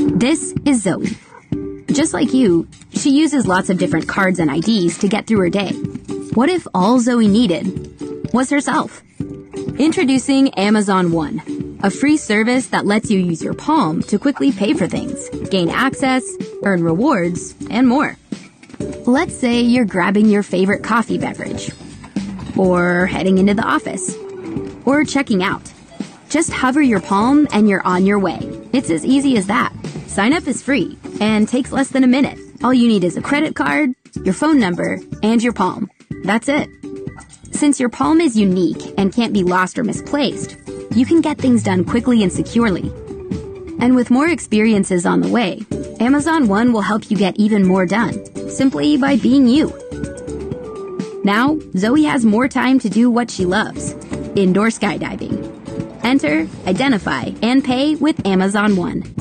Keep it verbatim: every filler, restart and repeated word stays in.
This is Zoe. Just like you, she uses lots of different cards and I Ds to get through her day. What if all Zoe needed was herself? Introducing Amazon One, a free service that lets you use your palm to quickly pay for things, gain access, earn rewards, and more. Let's say you're grabbing your favorite coffee beverage, or heading into the office, or checking out. Just hover your palm and you're on your way. It's as easy as that. Sign up is free and takes less than a minute. All you need is a credit card, your phone number, and your palm. That's it. Since your palm is unique and can't be lost or misplaced, you can get things done quickly and securely. And with more experiences on the way, Amazon One will help you get even more done, simply by being you. Now, Zoe has more time to do what she loves, indoor skydiving. Enter, identify, and pay with Amazon One.